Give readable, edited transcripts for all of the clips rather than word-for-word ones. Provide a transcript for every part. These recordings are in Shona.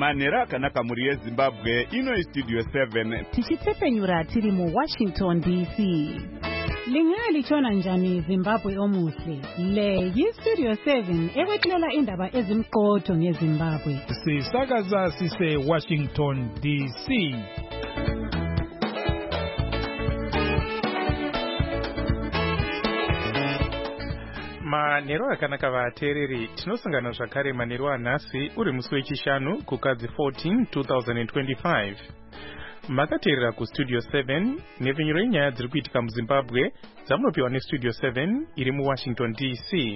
Manera akanaka muri yeZimbabwe ino Studio 7 tichitsepenyura tiri mu Washington DC. Lingali chona njani Zimbabwe omuhle. Le Studio 7 ekwethulela indaba ezimqotho ngeZimbabwe. Sisakaza sise Washington DC. Manero akanaka vateereri, tinosangana zvakare manero anhasi uri musi wechishanu kukadzi 14 2025. Makateerera kuStudio 7 nepfenyuro yenyaya dziri kuitika muZimbabwe dzamunopiwa neStudio 7 iri muWashington DC.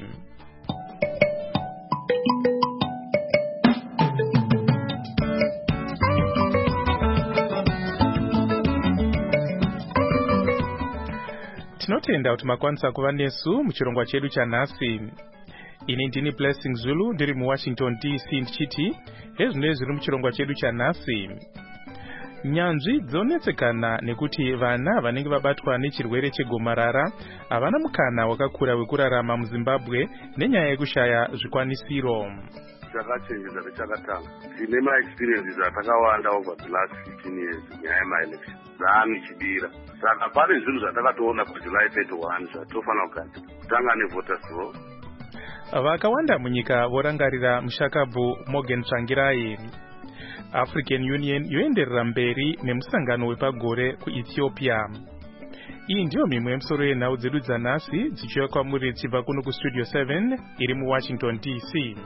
Tinotenda kuti makwanisa kuva nesu muchirongwa chedu chanhasi. Ini ndini Blessing Zulu ndiri muWashington DC ndichiti hezvino zviri muchirongwa chedu chanhasi. Nyanzvi dzonetsekana nekuti vana vanenge vabatwa nechirwere chegomarara havana mukana wakakura wekurarama muZimbabwe nenyaya yekushaya zvikwanisiro. Takachenjera nechakatanga. Tine maexperiences atakawanda over the last 15 years nyaya yemaelection. Zvaanichidira. Saka pane zvinhu zvatakatoona kuJuly 31 zvatofana kutanga nevoters roll. Vakawanda munyika vorangarira mushakabvu Morgan Tsvangirai. African Union yoenderera mberi nemusangano wepagore kuEthiopia. Iyi ndiyo mimwe yemisoro yenhau dzedu dzanhasi dzichiuya kwamuri dzichibva kuno kuStudio 7 iri muWashington DC.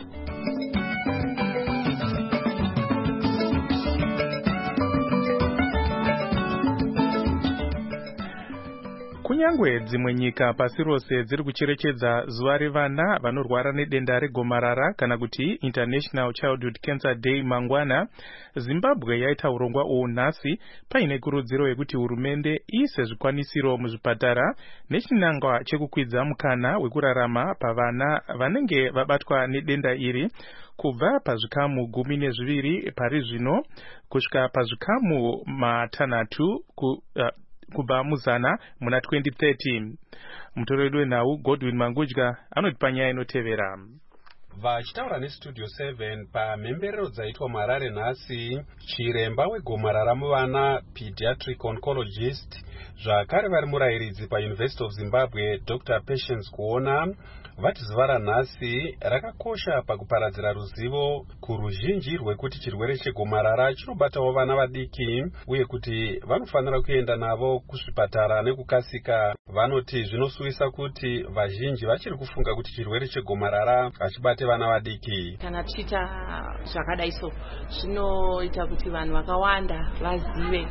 Kunyangwe dzimwe nyika pasi rose dziri kucherechedza zuva revana vanorwara nedenda regomarara kana kuti International Childhood Cancer Day mangwana, Zimbabwe yaita urongwa uhu nhasi paine kurudziro yekuti hurumende iise zvikwanisiro muzvipatara nechinangwa chekukwidza mukana wekurarama pavana vanenge vabatwa nedenda iri kubva pazvikamu 12 pari zvino kusvika pazvikamu 6 kubva muzana muna 2013. Mutoreri wenhau Godwin Mangudya anotipa nyaya inotevera. Vachitaura neStudio 7 pamhemberero dzaitwa muHarare nhasi, chiremba wegomarara muvana pediatric oncologist zvakare vari murayiridzi paUniversity of Zimbabwe Dr. Patience Kuona vati zuva ranhasi rakakosha pakuparadzira ruzivo kuruzhinji rwekuti chirwere chegomarara chinobatawo vana vadiki uye kuti vanofanira kuenda navo kuzvipatara nekukasika. Vanoti zvinosuwisa kuti vazhinji vachiri kufunga kuti chirwere chegomarara hachibate vana vadiki. Kana tichita zvakadai so zvinoita kuti vanhu vakawanda vazive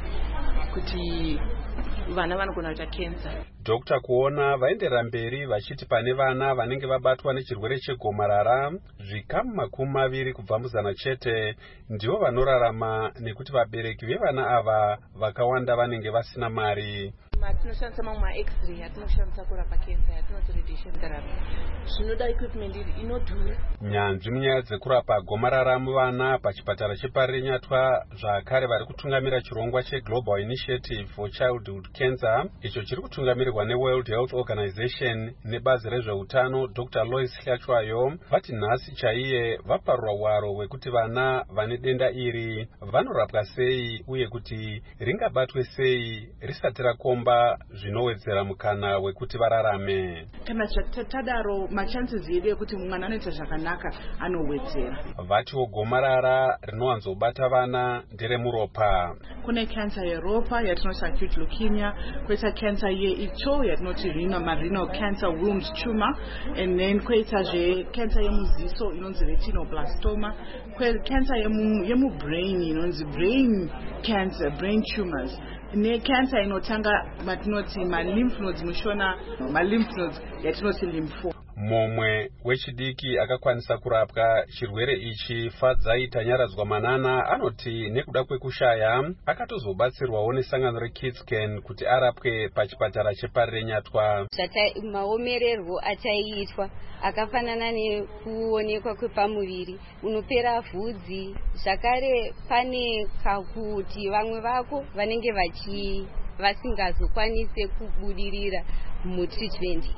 kuti vana vanogona kuita cancer. Dr. Kuona vaenderera mberi vachiti pane vana vanenge vabatwa nechirwere chegomarara zvikamu 20 kubva muzana chete ndivo vanorarama nekuti vabereki vevana ava vakawanda vanenge vasina mari. Tinoshandisa mamwe ma-X-ray atinoshandisa kurapa cancer yatinoti radiation therapy. Zvinoda equipment inodhura. Nyanzvi munyaya dzekurapa gomarara muvana pachipatara chepari Nyatwa zvakare vari kutungamira chirongwa cheGlobal Initiative for Childhood Cancer icho chiri kutungamirirwa neWorld Health Organization nebazi rezveutano Dr. Lois Hlachwayo vati nhasi chaiye vaparura hwaro hwekuti vana vane denda iri vanorapwa sei uye kuti ringabatwe sei risati rakomba zvinowedzera mukana wekuti vararame. Kana tadaro machances edu ekuti mwana anoita zvakanaka anowedzera. Vatiwo gomarara rinowanzobata vana nderemuropa. Kune cancer yeropa yatinoti acute leukemia, kwoita cancer yeitsvo yatinoti renal cancer womb tumor, and then kwoita cancer yemuziso inonzi retinoblastoma, cancer yemubrain inonzi brain cancer, brain tumors. Cancer inotanga matinoti lymph nodes mushona lymph nodes yatinoti lymphoma. Momwe wechidiki akakwanisa kurapwa chirwere ichi Fadzai Tanyaradzwa Manana anoti nekuda kwekushaya akatozobatsirwawo nesangano reKidscan kuti arapwe pachipatara chepari Nyatwa. Maomererwo achaiitwa akafanana nekuonekwa kwepamuviri unopera vhudzi zvakare pane kakuti vamwe vako vanenge vasingazokwanise kubudirira mutreatment iyi.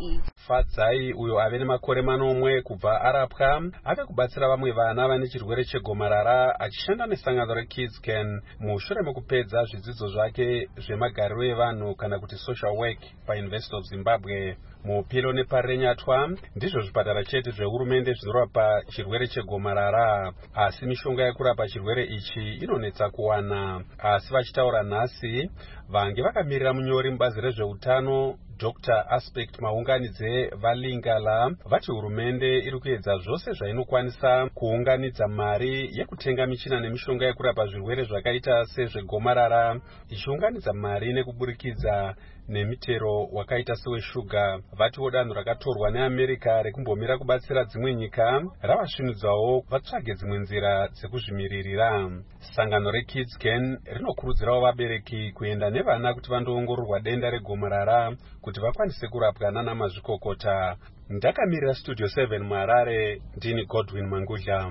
Fadzai uyo ave nemakore 8 kubva arapwa ave kubatsira vamwe vana vane chirwere chegomarara achishanda nesangano reKidsCan mushure mekupedza zvidzidzo zvake zvemagariro evanhu kana kuti social work paUniversity of Zimbabwe. Mupilo neparenyatwa ndizvo zvipatara chete zvehurumende zvinorapa chirwere chegomarara, asi mishonga yekurapa chirwere ichi inonetsa kuwana. Asi vachitaura nhasi vange vakamirira munyori mubazi rezveutano Dr. Aspect Maunganidze Valingala vati hurumende iri kuedza zvose zvainokwanisa kuunganidza mari yekutenga michina nemishonga yekurapa zvirwere zvakaita sezvegomarara, ichiunganidza mari nekuburikidza nemitero wakaita seweshuga. Vatiwo danho rakatorwa neAmerica rekumbomira kubatsira dzimwe nyika ravasvinudzawo vatsvage dzimwe nzira dzekuzvimiririra. Sangano reKidsCan rinokurudzirawo vabereki kuenda nevana kuti vandoongororwa denda regomarara kuti vakwanise kurapwa nana mazvikokota. Ndakamirira Studio 7 muHarare, ndini Godwin Mangudla.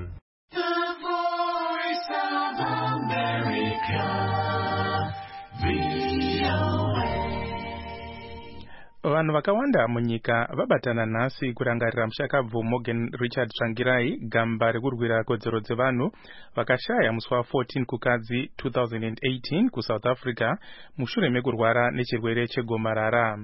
Vanhu vakawanda munyika vabatana nhasi kurangarira mushakabvu Morgan Richard Tsvangirai gamba rekurwira kodzero dzevanhu vakashaya musi wa14 kukadzi 2018 kuSouth Africa mushure mekurwara nechirwere chegomarara.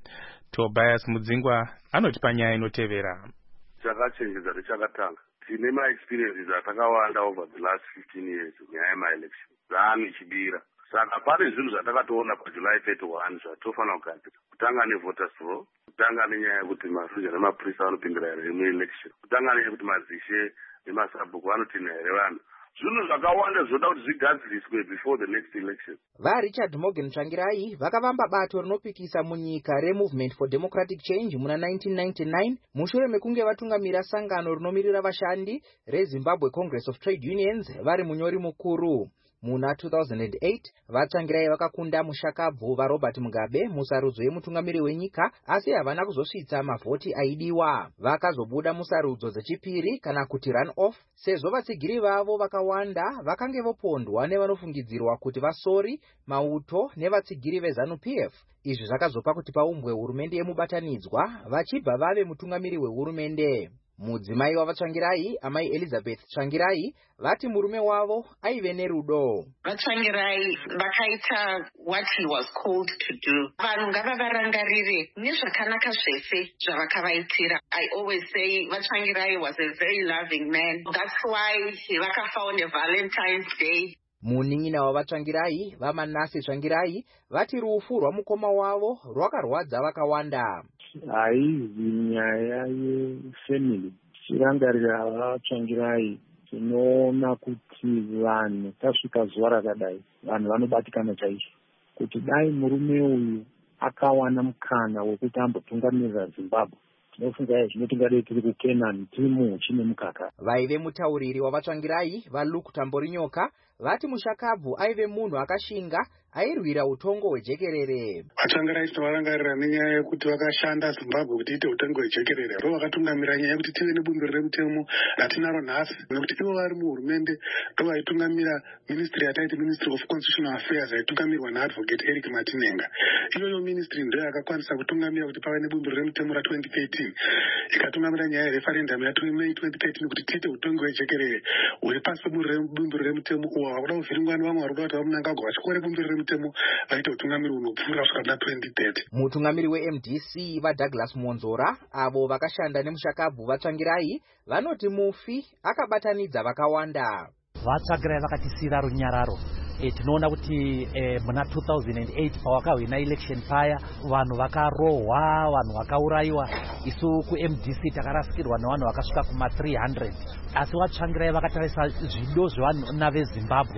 Tobias Mudzingwa anoti panyaya inotevera. Chakachenjedza nechakatanga. Tine maexperiences atakawanda over the last 15 years nyaya yemaelection. Zvaanichibira. Saka pane zvinhu zvatakatoona paJuly 31 zvatofanira kugadzira. Kutanga nevoters roll, kutanga nenyaya yekuti masoja nemapurisa vanopindira here muelection, kutanga neyekuti madzishe nemasabhuku vanopindira here vanhu. Zvinhu zvakawanda zvoda kuti zvigadziriswe before the next election. VaRichard Morgan Tsvangirai vakavamba bato rinopikisa munyika reMovement for Democratic Change muna 1999 mushure mekunge vatungamira sangano rinomirira vashandi reZimbabwe Congress of Trade Unions vari munyori mukuru. Muna 2008 vaTsvangirai vakakunda mushakabvu vaRobert Mugabe musarudzo yemutungamiri wenyika, asi havana kuzosvitsa mavhoti aidiwa. Vakazobuda musarudzo dzechipiri kana kuti run-off sezvo vatsigiri vavo vakawanda vakange vopondwa nevanofungidzirwa kuti vasori, mauto nevatsigiri veZANU-PF. Izvi zvakazopa kuti paumbwe hurumende yemubatanidzwa vachibva vave mutungamiri wehurumende. Mudzimai wavaTsvangirai, amai Elizabeth Tsvangirai, vati murume wavo aive nerudo. VaTsvangirai vakaita what he was called to do. Vanhu ngavavarangarire nezvakanaka zvese zvavakavaitira. I always say VaTsvangirai was a very loving man. That's why vakafound a Valentine's Day. Munin'ina wavaTsvangirai, vaManase Tsvangirai, vati rufu rwamukoma wavo rwakarwadza vakawanda. Haizi nyaya yefamily. Tirangarira vaTsvangirai, tinoona kuti vanhu tasvika zuva rakadai, vanhu vanobatikana chaizvo. Kuti dai murume uyu akawana mukana wekuti ambotungamirira Zimbabwe, tinofunga zvinotingadei tiri kuKenani tiri muhuchi nemukaka. Vaive mutauriri wavaTsvangirai, vaLuke Tamborinyoka, vati mushakabvu aive munhu akashinga airwira utongo hwejekerere. VaTsvangirai tinovarangarira nenyaya yekuti vakashanda Zimbabwe kuti iite utongo hwejekerere. Ro vakatungamira nyaya yekuti tive nebumbiro remutemo ratinaro nhasi, nekuti ivo vari muhurumende ndo vaitungamira ministry yataiti Ministry of Constitutional Affairs yaitungamirwa naAdvocate Eric Matinenga. Iyoyo ministry ndo yakakwanisa kutungamira kuti pave nebumbiro remutemo ra2013, ikatungamira nyaya yereferendum yaMei 2013 kuti tiite utongo hwejekerere huri pasi pebumbiro remutemo uwo vakuda kuvhiringwa nevamwe vari kuda kuti vamunangagwa vachikore bumbiro remutemo vaita utungamiri unopfuura kusvika na 2030. Mutungamiri weMDC vaDouglas Monzora avo vakashanda nemushakabvu vaTsvangirai vanoti mufi akabatanidza vakawanda. VaTsvangirai vakatisira runyararo. Tinoona kuti muna 2008 pawakahwina election paya vanhu vakarohwa, vanhu vakauraiwa, isu kuMDC takarasikirwa nevanhu vakasvika kuma 300. Asi vaTsvangirai vakatarisa zvido zvevana veZimbabwe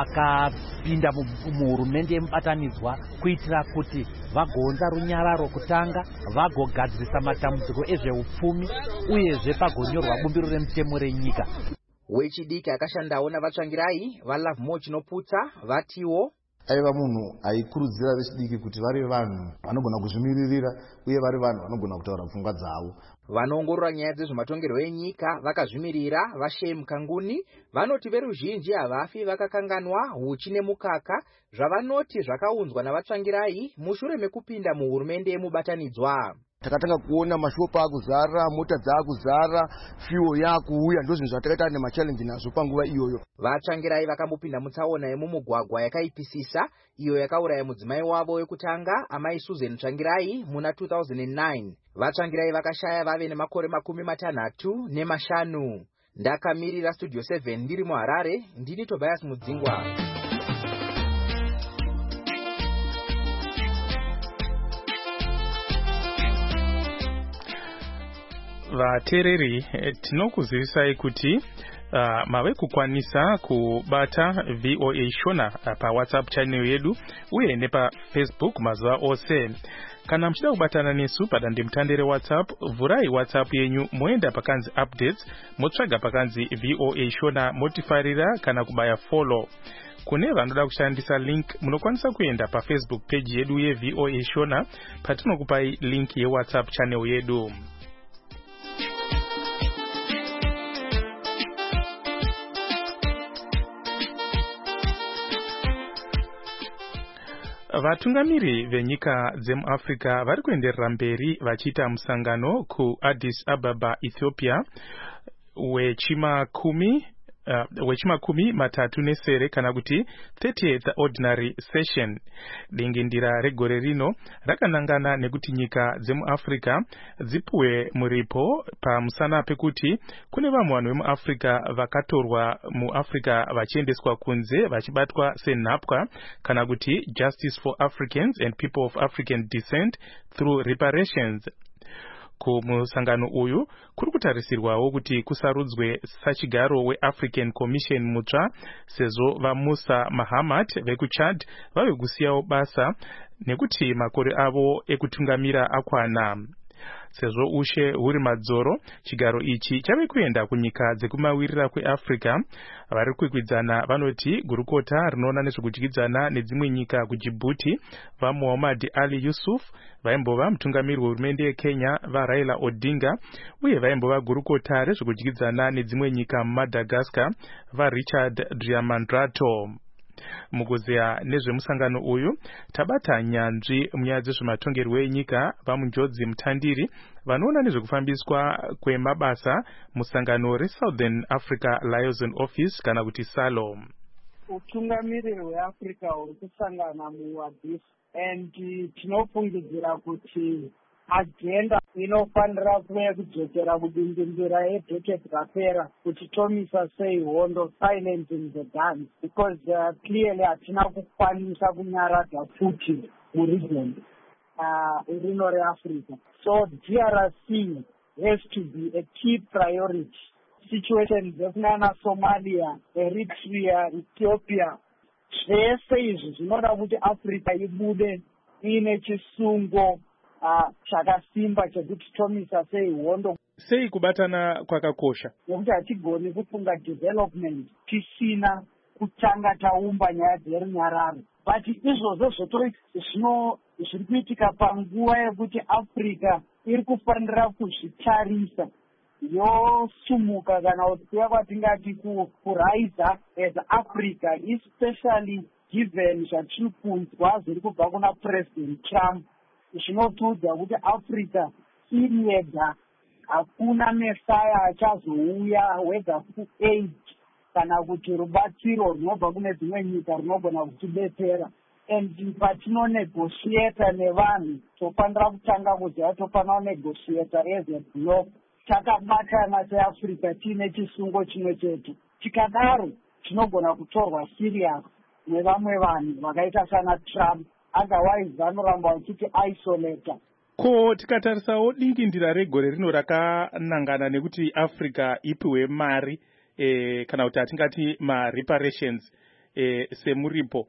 vakapinda muhurumende yemubatanidzwa kuitira kuti vagounza runyararo kutanga, vagogadzirisa matambudziko ezveupfumi uyezve pagonyorwa bumbiro remutemo renyika. Wechidiki akashandawo navaTsvangirai vaLove More Chinoputsa vatiwo aiva munhu aikurudzira vechidiki kuti vari vanhu vanogona kuzvimiririra uye vari vanhu vanogona kutaura pfungwa dzavo. Vanoongorora nyaya dzezvematongerwo enyika vakazvimirira vaShem Kanguni vanoti veruzhinji havafi vakakanganwa huchi nemukaka zvavanoti zvakaunzwa navaTsvangirai mushure mekupinda muhurumende yemubatanidzwa. takatanga kuona mashopa akuzara, mota dzakuzara, fuel yakuuya, ndo zvinhu zvatakaita nemachallenge nazo panguva iyoyo. Vatsvangirai vakambopinda mutsaona yemumugwagwa yakaipisisa iyo yakauraya mudzimai wavo wekutanga amai Susan Tsvangirai muna 2009. Vatsvangirai vakashaya vave nemakore 65. Ndakamirira Studio 7 ndiri muHarare, ndini Tobias Mudzingwa. Vatereri, tinokuzivisai kuti mave kukwanisa kubata VOA Shona pa WhatsApp channel yedu uye nepa Facebook mazuva ose. Kana mchida kubatana nesu padandemutande WhatsApp, vurai WhatsApp yenyu moenda pakanzi updates, motsvaga pakanzi VOA Shona, motifarira kana kubaya follow. Kune vanoda kushandisa link, munokwanisa kuenda pa Facebook page yedu ye VOA Shona patinokupai link ye WhatsApp channel yedu. Vatungamiri venyika dzemuAfrica vari kuenderera mberi vachiita musangano ku Addis Ababa, Ethiopia wechimakumi matatu nesere kana kuti 30th ordinary session. Dingindira regore rino rakanangana nekuti nyika dzemuAfrica dzipuwe muripo pamusana pekuti kune vamwe vanhu vemuAfrica vakatorwa muAfrica vachiendeswa kunze vachibatwa senhapwa kana kuti justice for Africans and people of African descent through reparations. Kumusangano uyu kuri kutarisirwawo kuti kusarudzwe sachigaro weAfrican Commission mutsva sezvo vaMusa Mahamat vekuChad vave kusiyawo basa nekuti makore avo ekutungamira akwana. Sezvo ushe huri madzoro, chigaro ichi chave kuenda kunyika dzekumawirira kweAfrica. Vari kuikwidzana vanoti gurukota rinoona nezvekudyidzana nedzimwe nyika kuDjibouti vaMuhammad Ali Yusuf, vaimbova mutungamiri wehurumende yeKenya vaRaila Odinga, uye vaimbova gurukota rezvekudyidzana nedzimwe nyika muMadagascar vaRichard Driamandrato. Mukuzeya nezvemusangano uyu tabata nyanzvi munyaya dzezvematongerwo enyika vamunjodzi mutandiri vanoona nezvekufambiswa kwemabasa musangano reSouthern Africa Liaison Office kana kuti SALO. Utungamiriri hweAfrica huri kusangana muAddis and tinofungidzira kuti agenda inofanira kuve kudzokera kudindindira yedheketi rapera kuti tomisa sei hondo, silencing the guns, because clearly hatina kukwanisa kunyaradza futi muregion rino reAfrica. So DRC has to be a key priority. Situation dzekunana Somalia, Eritrea, Ethiopia, zvese izvi zvinoda kuti Africa ibude ine chisungo chakasimba chekuti tomisa sei hondo. Sei kubatana kwakakosha? Nekuti hatigoni kufunga development tisina kutanga taumba nyaya dzerunyararo. But izvozvo zviri kuitika panguva yekuti Africa iri kufanira kuzvitarisa yosumuka kana kuya kwatingati kuraiza as Africa, especially given zvatiri kunzwa zviri kubva kuna President Trump. Zvinotudza kuti Africa iri yega hakuna mesaya achazouya whether kuaid kana kuti rubatsiro runobva kune dzimwe nyika runogona kutidetsera. And patinonegotiata nevanhu tofanira kutanga kuziva tofanira kunegotiata as a block takabatana seAfrica tiine chisungo chimwe chete. Tikadaro tinogona kutorwa serious nevamwe vanhu vakaita sana Trump. Otherwise vanoramba vachiti isolate. Ko tikatarisawo dingindira regore rino rakanangana nekuti Africa ipiwe mari kana kuti atingati reparations semuripo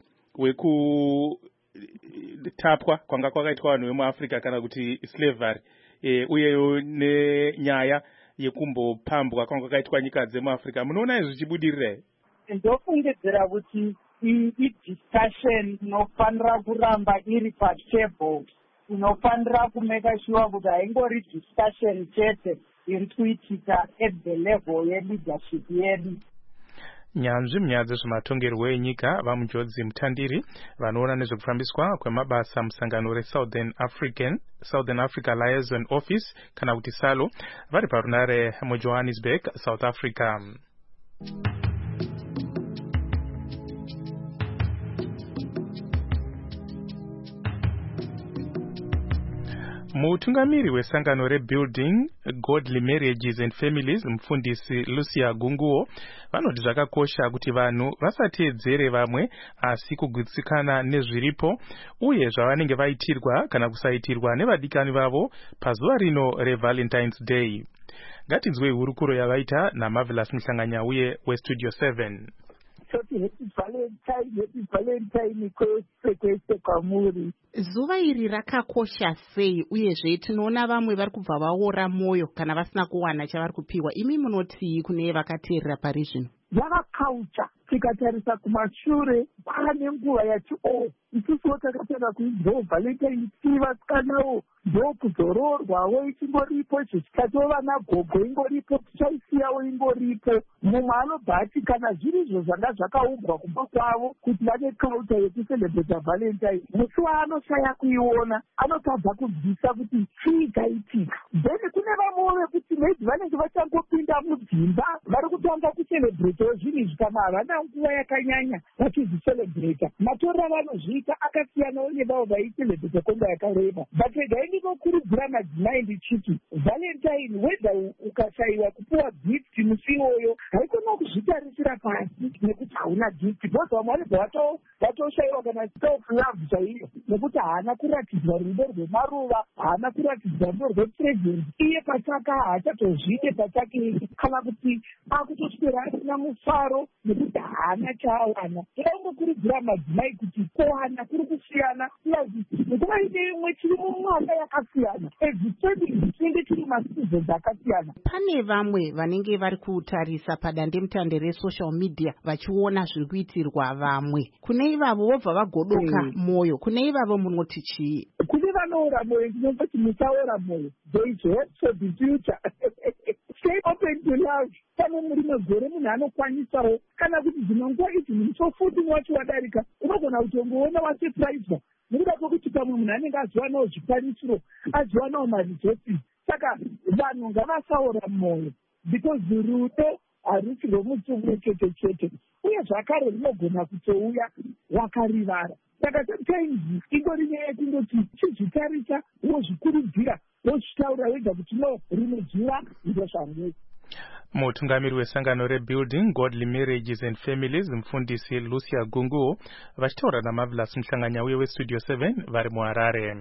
wekutapwa kwanga kwakaitwa vanhu vemuAfrica kana kuti slavery, uyeyo nenyaya yekumbopambwa kwanga kwakaitwa nyika dzemuAfrica. Munoona izvi zvichibudirira? Ndofungidzira kuti i-discussion inofanira kuramba iri patable, inofanira kumeka sure kuti haingori discussion chete iri kuitika at the level ye leadership yedu. nyanzvi munyaya dzezvematongerwo enyika vamunjodzi mutandiri vanoona nezvekufambiswa kwemabasa musangano reSouthern Africa Liaison Office kana kuti SALO vari parunare muJohannesburg, South Africa. Mutungamiri wesangano rebuilding Godly Marriages and Families mufundisi Lucia Gunguo vanoti zvakakosha kuti vanhu vasateedzere vamwe asi kugutsikana nezviripo uye zvavanenge vaitirwa kana kusaitirwa nevadikani vavo pazuva rino reValentine's Day. Ngatinzwei hurukuro yavaita naMarvelous Mhlanganyauye weStudio 7. Happy Valentine kwese kwamuri. Zuva iri rakakosha sei uyezve tinoona vamwe vari kubva vaora moyo kana vasina kuwana chavari kupiwa. Imi munotii kune vakateerera pari zvino? Yakakaucha tikatarisa kumashure pane nguva yati isusuwo takatanga kuidzo Valentine tivasikanawo ndokuzororwawo ichingoripo zvichikatiwo vana gogo ingoripo tichaisiyawo ingoripo. Mumwe anobva ati kana zviri izvo zvanga zvakaumbwa kumba kwavo kuti vane kaucha yekucelebrata Valentine musi waanoshaya kuiona anotadza kubvisa kuti chii chaitika. Then kune vamwe vekuti maybe vanenge vachangopinda mudzimba vari kutanga kucelebratawo zvinhu izvi kana havana nguva yakanyanya vachizvicelebrata. Matorero avanozviita akasiyanawo nevavo vaicelebrata kwenguva yakareba. But regai ndinokurudzira madzimai ndichiti Valentine whether ukashaiwa kupiwa gift musi iwoyo haikona kuzvitarisira pasi nekuti hauna gift because vamwe vanobva vatoshayiwa kana self love chaiyo nekuti haana kuratidzwa rudo rwemaruva, haana kuratidzwa rudo rwepresent. Iye pachaka haachatozvide pachake kana kuti akutoswera asina mufaro nekuti haana chaawana. Tinokurudzira madzimai kuti kuwana kuri kusiyana nguva ine imwe chiri mumwaka yakasiyana ezvitedi tinenge tiri masizons akasiyana. Pane vamwe vanenge vari kutarisa padandemutande resocial media vachiona zviri kuitirwa vamwe. Kune ivavo vobva vagodoka moyo. Kune ivavo munoti chii? Kune vanoora moyo ndinoti musaora moyo. There is hope for the future. Stay open to love. Pano muri magore munhu anokwanisawo kana kuti dzimwe nguva idzi musofuti wacho wadarika unogona kutongoona wasurpriswa nekuda kwekuti pamwe munhu anenge aziwanawo zvikwanisiro aziwanawo maresources. Saka vanhu ngavasaora moyo because rudo harusi rwomutsumo chete chete uye zvakare runogona kutouya wakarivara. Saka sometimes ingori nyaya yekundoti chizvitarisa wozvikurudzira wozvitaura wega kuti no rinodziwa ndo zvangu. Mutungamiri wesangano rebuilding Godly Marriages and Families mufundisi Lucia Gunguo vachitaura naMarvelous Mhlanganyauye weStudio 7 vari muHarare.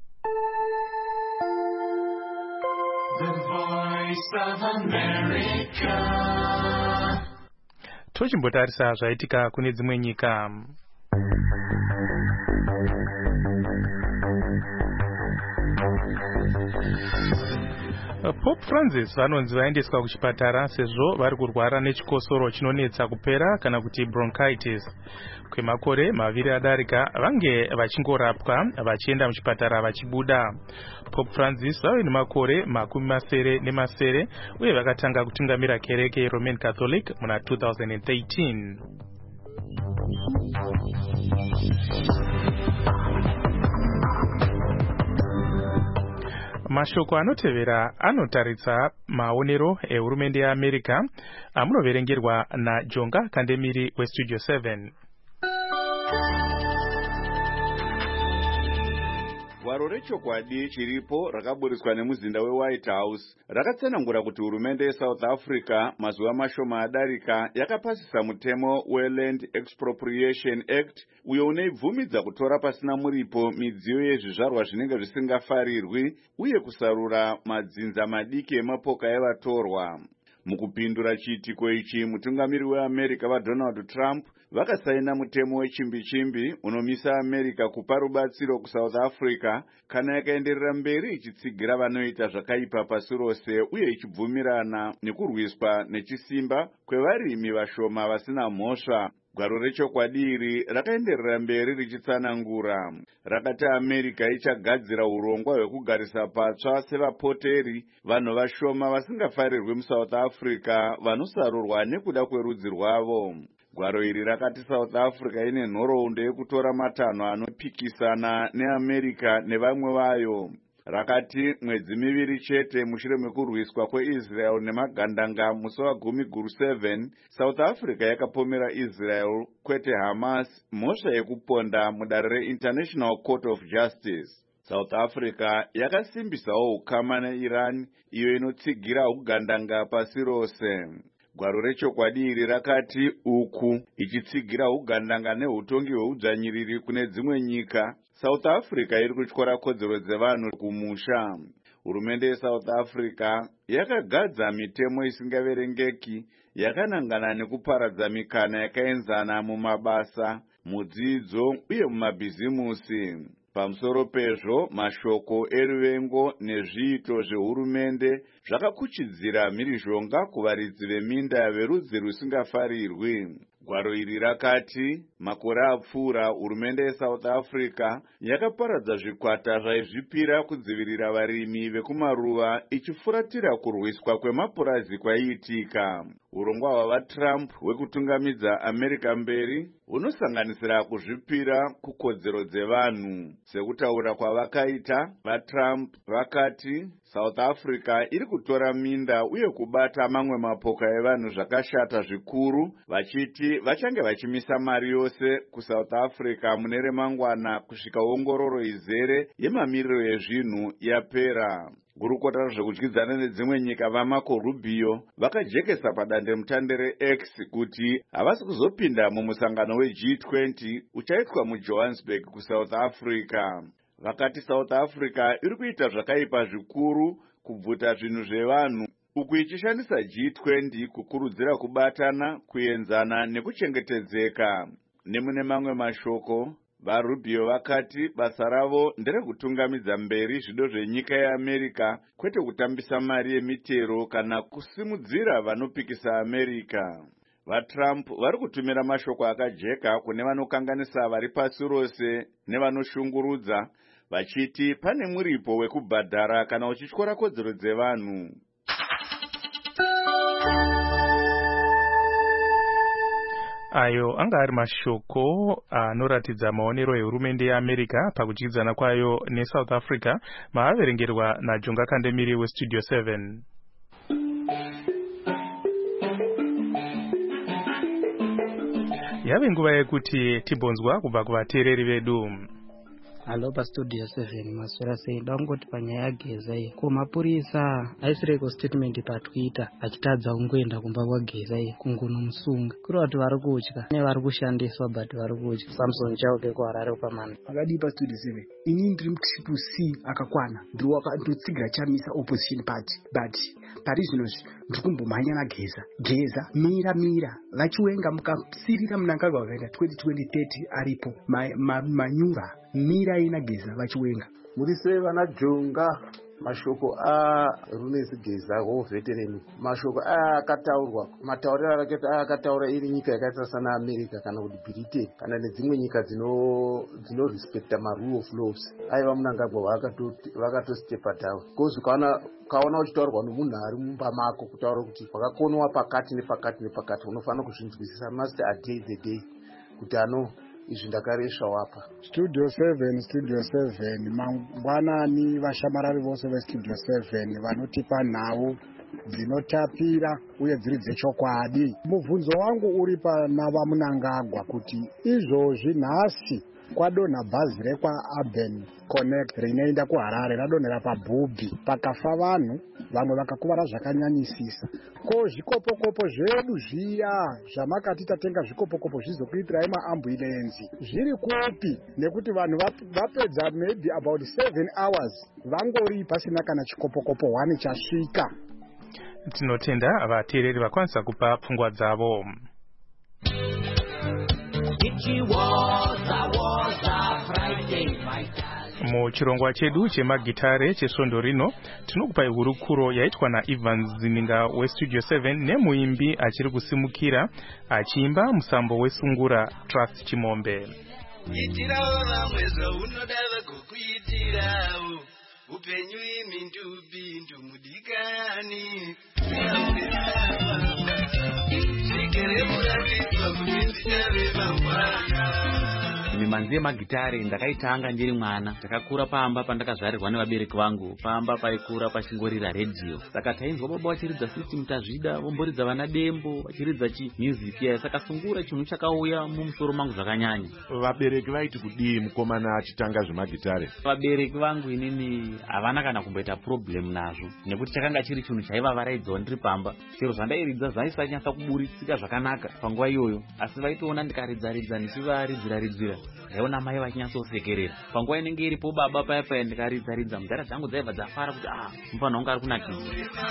The Voice of America. Tochimbotarisa zvaitika kune dzimwe nyika. Pope Francis vanonzi vaendeswa kuchipatara sezvo vari kurwara nechikosoro chinonetsa kupera kana kuti bronchitis. Kwemakore maviri adarika vange vachingorapwa vachienda muchipatara vachibuda. Pope Francis vave nemakore masere uye vakatanga kutungamira kereke yeRoman Catholic muna 2013. Mashoko anotevera anotaritsa maonero ehurumende yeAmerica amunoverengerwa naJonga Kandemiri weStudio 7. Gwaro rechokwadi chiripo rakaburiswa nemuzinda weWhite House rakatsanangura kuti hurumende yeSouth Africa mazuva mashoma adarika yakapasisa mutemo weLand Expropriation Act uyo unoibvumidza kutora pasina muripo midziyo yezvizvarwa zvinenge zvisingafarirwi uye kusarura madzinza madiki emapoka evatorwa. Mukupindura chiitiko ichi mutungamiri weAmerica vaDonald Trump vakasaina mutemo wechimbi-chimbi unomisa America kupa rubatsiro kuSouth Africa kana yakaenderera mberi ichitsigira vanoita zvakaipa pasi rose uye ichibvumirana nekurwiswa nechisimba kwevarimi vashoma vasina mhosva. Gwaro rechokwadi iri rakaenderera mberi richitsanangura. Rakati America ichagadzira urongwa hwekugarisa patsva sevapoteri vanhu vashoma vasingafarirwi muSouth Africa vanosarurwa nekuda kwerudzi rwavo. Gwaro iri rakati South Africa ine nhoroondo yekutora matanho anopikisana neAmerica nevamwe vayo. Rakati mwedzi miviri chete mushure mekurwiswa kweIsrael nemagandanga musi wa10/7, South Africa yakapomera Israel kwete Hamas mhosva yekuponda mudare reInternational Court of Justice. South Africa yakasimbisawo ukama neIran iyo inotsigira ugandanga pasi rose. Gwaro rechokwadi iri rakati uku ichitsigira ugandanga neutongi hweudzvanyiriri kune dzimwe nyika, South Africa iri kutyora kodzero dzevanhu kumusha. Hurumende yeSouth Africa yakagadza mitemo isingaverengeki yakanangana nekuparadza mikana yakaenzana mumabasa, mudzidzo uye mumabhizimusi. Pamusoro pezvo, mashoko eruvengo nezviito zvehurumende zvakakuchidzira mhirizhonga kuvaridzi veminda verudzi rusingafarirwi. Gwaro iri rakati makore apfuura hurumende yeSouth Africa yakaparadza zvikwata zvaizvipira kudzivirira varimi vekumaruva ichifuratira kurwiswa kwemapurazi kwaiitika. Urongwa hwavaTrump hwekutungamidza America mberi hunosanganisira kuzvipira kukodzero dzevanhu. Sekutaura kwavakaita, vaTrump vakati South Africa iri kutora minda uye kubata mamwe mapoka evanhu zvakashata zvikuru, vachiti vachange vachimisa mari yose kuSouth Africa mune remangwana kusvika ongororo izere yemamiriro ezvinhu yapera. Gurukota zvekudyidzana nedzimwe nyika vaMarco Rubio vakajekesa padandemutande reX kuti havasi kuzopinda mumusangano weG20 uchaitwa muJohannesburg kuSouth Africa. Vakati South Africa iri kuita zvakaipa zvikuru kubvuta zvinhu zvevanhu uku ichishandisa G20 kukurudzira kubatana, kuenzana nekuchengetedzeka. Nemune mamwe mashoko, vaRubio vakati basa ravo nderekutungamidza mberi zvido zvenyika yeAmerica kwete kutambisa mari yemitero kana kusimudzira vanopikisa America. VaTrump vari kutumira mashoko akajeka kune vanokanganisa vari pasi rose nevanoshungurudza, vachiti pane muripo wekubhadhara kana uchityora kodzero dzevanhu. Ayo anga ari mashoko anoratidza maonero ehurumende yeAmerica pakudyidzana kwayo neSouth Africa, maaverengerwa naJonga Kandemiri weStudio 7. Yave nguva yekuti tibonzwa kubva kuvateereri vedu. Halo paStudio 7 maswera sei. Ndangoti panyaya yageza iyi ko mapurisa aisireko statement paTwitter achitadza ungoenda kumba kwageza iyi kunguno musunga kuri vatu vari kutya nevari kushandiswa but vari kutya. Samson Chauke kuHarare pamana akadi paStudio 7 ini ndiri mutipu C akakwana ndinotsigira chamisa opposition party but pari zvinozvi ndiri kumbomhanya nageza mira vachiwenga mukasirira munangagwa wakaenda 2020-30 aripo manyura mira ina geza vachiwenga murise vana Jonga. Mashoko Runesi Geza veterani, mashoko akataurwa matauriro akataura iri nyika yakaita sana America kana kuti Britain kana nedzimwe nyika dzino respecta marule of laws aiva Mnangagwa vakatostepa down because kaona uchitaurwa nomunhu ari mumba mako kutaura kuti wakakonwa pakati nepakati unofanira kuzvinzwisisa must adhere the day kuti izvi ndakaresha wapa. Studio 7 mangwanani vashamarari vose veStudio 7 vanotipa nhau dzinotapira uye dziri dzechokwadi. Mubvunzo wangu uri pana vaMnangagwa kuti izvozvi nhasi kwadonha bhazi rekwaUrban Connect rinoenda kuHarare radonhera paBhubhi pakafa vanhu vamwe vakakuvara zvakanyanyisisa. Ko zvikopokopo zvedu zviya zvamakati tatenga zvikopokopo zvizokuitirai maambulenzi zviri kupi? Nekuti vanhu vapedza maybe about 7 hours vangori pasina kana chikopokopo 1 chasvika. Tinotenda vateereri vakwanisa kupa pfungwa dzavo. It was a Friday, my darling. Muchirongwa chedu chemagitare chesvondo rino tinokupai hurukuro yaitwa naEvans Zininga westudio 7 nemuimbi achiri kusimukira achiimba musambo wesungura Trust Chimombe. Itirawo vamwe zvaunoda vagokuitirawo upenyu imindubindu mudikani zvikere muratidzwa kuti ndichave mangwana. Mimanzi yemagitare ndakaitanga ndiri mwana, ndakakura pamba pandakazvarirwa nevabereki vangu, pamba paikura pachingorira radio. Saka tainzwa baba vachiridza system tazvida, vomboridza vana dembo, vachiridza music ya saka sungura chinhu chakauya mumusoro mangu zvakanyanya. Vabereki vaiti kudii mukomana achitanga zvemagitare? Vabereki vangu inini havana kana kumboita problem nazvo, nekuti chakanga chiri chinhu chaivavaraidzawo ndiri pamba. Chero zvandairidza zvaisanyatsa kuburitsika zvakanaka panguva iyoyo, asi vaitoona ndikaridza ndichivaridzira ndaiona mai vachinyatsosekerera. Panguva inenge iripo baba paya ndikaridza mudhara dzangu dzaibva dzafara kuti mufana wangu ari kunakidza.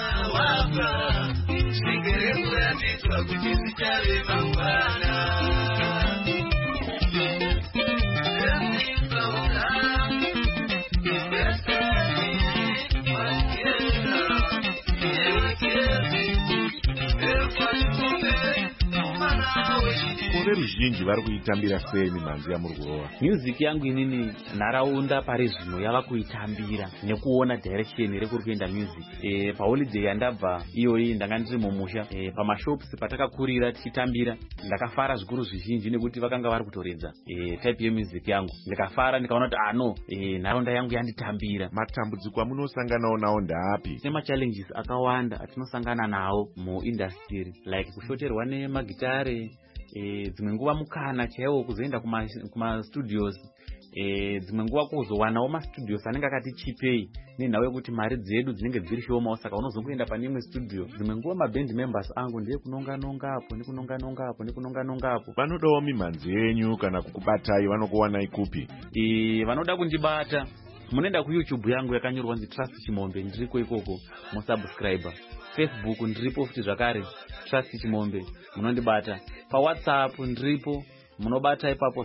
Kore ruzhinji vari kuitambira sei mimanzi yamuri kurova? Music yangu inini nharaunda pari zvino yava kuitambira nekuona direction rekuri kuenda music. Paholiday yandabva iyoyi ndanga ndiri mumusha, pamashops patakakurira tichitambira ndakafara zvikuru zvizhinji nekuti vakanga vari kutoredza type yemusic yangu. Ndikafara ndikaona kuti nharaunda yangu yanditambira. Matambudziko amunosanganawo nawo ndaapi? Nema challenges akawanda atinosangana nawo muindustry, like kushoterwa nemagitare, dzimwe nguva mukana chaiwo kuzoenda kuma studios, dzimwe nguva kuzowanawo mastudios anenge akati chipei nenhau yekuti mari dzedu dzinenge dziri shomawo, saka unozongoenda pane imwe studio. Dzimwe nguva maband members angu ndiye kunonga-nongapo. Vanodawo mimanzi yenyu kana kukubatai vanokuwanai kupi? Vanoda kundibata munoenda kuYouTube yangu yakanyorwa nzi Trust Chimombe, ndiriko ikoko musubscriber. Facebook ndiripo futi zvakare Trust Chimombe, munondibata. PaWhatsApp ndiripo, munobata ipapo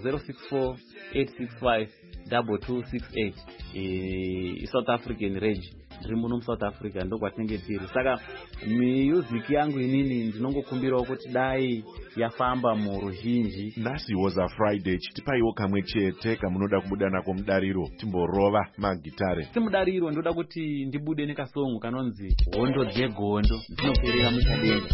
064-865-2268. South African Rage, ndiri muno muSouth Africa, ndokwatinenge tiri. Saka music yangu inini ndinongokumbirawo kuti dai yafamba muruzhinji. Nhasi was a Friday, chitipaiwo kamwe chete kamunoda kubuda nako mudariro timborova magitare. Mudariro ndoda kuti ndibude nekasongo kanonzi Hondo dzegondo dzinoperera muchadenga.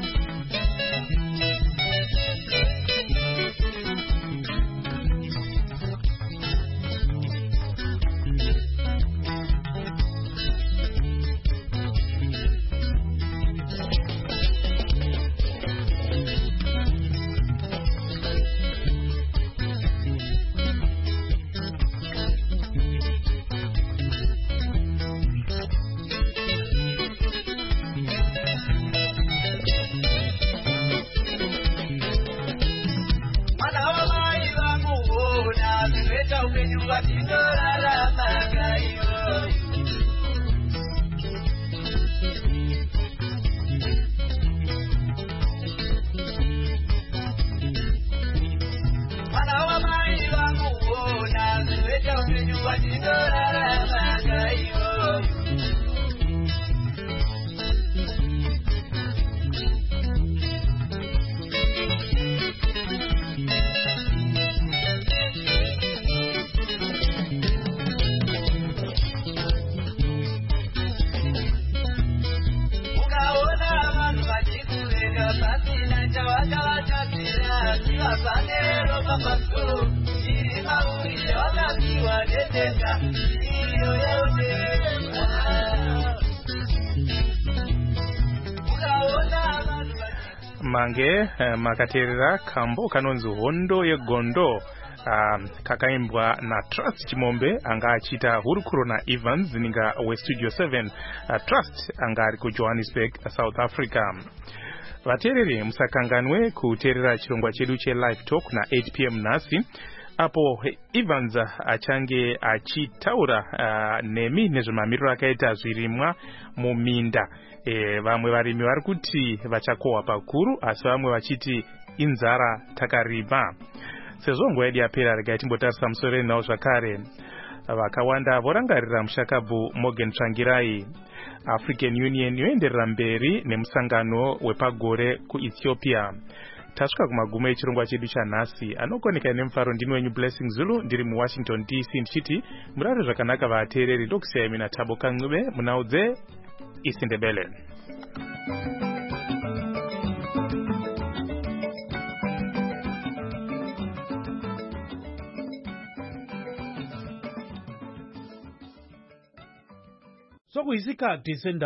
Mange makaterera kambo kanonzi Hondo yegondo kakaimbwa na Trust Chimombe anga achita hurukuro na Evans Zininga westudio 7. Trust anga ari ku Johannesburg, South Africa. Vaterere musakanganwe kuterera chirongwa chedu che live talk na 8 p.m. nasi apo Evans achange achitaura nemi nezvemamiriro akaita zvirimwa muminda. Vamwe varimi vari kuti vachakohwa pakuru, asi vamwe vachiti inzara takarima. Sezvo nguva yedu yapera, regai timbotarisa musoro nawo zvakare. vakawanda vorangarira mushakabvu Morgan Tsvangirai. African Union yoenderera mberi nemusangano wepagore kuEthiopia. Tasvika kumagumo echirongwa chedu chanhasi. Anokoneka nemufaro ndini wenyu Blessing Zulu ndiri muWashington DC ndichiti murare zvakanaka vateereri. Ndokusiyai mina Thabo Kancube munaudze isiNdebele. Sokuyisikhathi